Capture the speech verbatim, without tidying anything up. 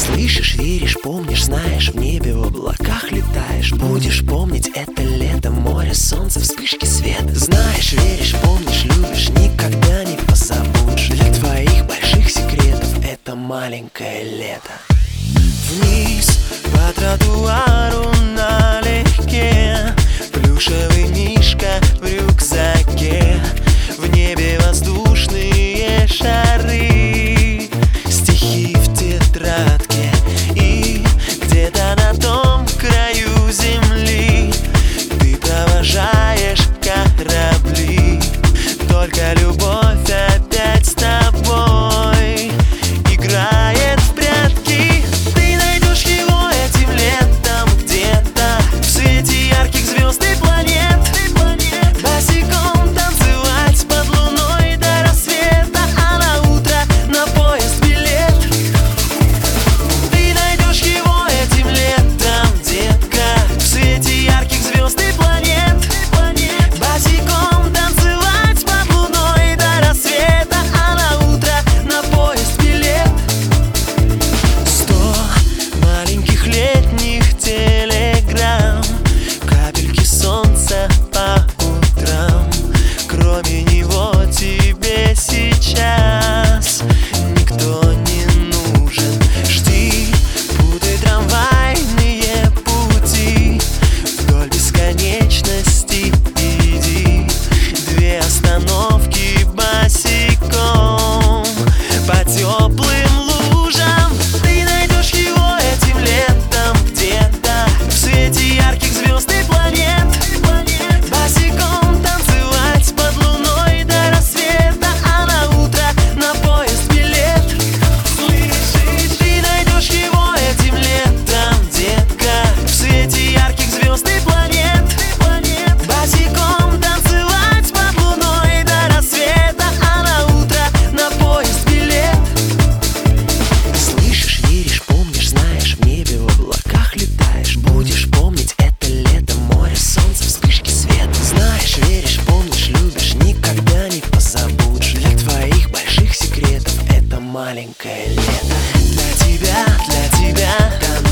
Слышишь, веришь, помнишь, знаешь, в небе в облаках летаешь. Будешь помнить это лето, море, солнце, вспышки света. Знаешь, веришь, помнишь, любишь, никогда не позабудешь. Для твоих больших секретов это маленькое лето. Вниз по тротуару налегке, плюшевый мишка в рюкзаке. В небе воздушные шары, стихи в тетрадке. И где-то на том краю земли ты провожаешь корабли. Только любовь опять с тобой играет в прятки. Ты найдешь его этим летом где-то в свете ярких звезд и планет. Босиком танцевать под луной до рассвета, а на утро на поезд билет. Ты найдешь его этим летом, детка, в свете ярких звезд и планет. Босиком танцевать под луной до рассвета, а на утро на поезд билет. Сто маленьких летних телеграмм, капельки солнца по утрам. Кроме него тебе сейчас никто не нужен. Жди, путай трамвайные пути, вдоль бесконечности иди. Две остановки босиком по теплым лужам. Ты найдешь его этим летом где-то в свете ярких звезд и планет. Босиком танцевать под луной до рассвета, а на утро на поезд билет. Ты найдешь его этим летом, детка, в свете ярких звезд и планет. Босиком танцевать под луной до рассвета, а на утро на поезд билет. Слышишь, веришь, помнишь, знаешь, в небе в облаках летаешь. Будешь помнить это лето, море, солнце, вспышки света. Знаешь, веришь, помнишь, любишь, никогда не позабудешь. Для твоих больших секретов это маленькое лето. Для тебя, для тебя, да